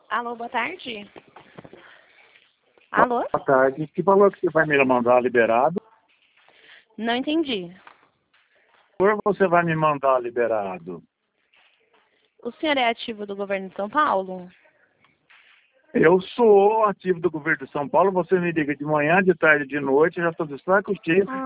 Alô, boa tarde. Alô? Boa tarde. Que falou que você vai me mandar liberado? Não entendi. Ou você vai me mandar liberado? O senhor é ativo do governo de São Paulo? Eu sou ativo do governo de São Paulo. Você me liga de manhã, de tarde, de noite. Eu já estou de saco cheio.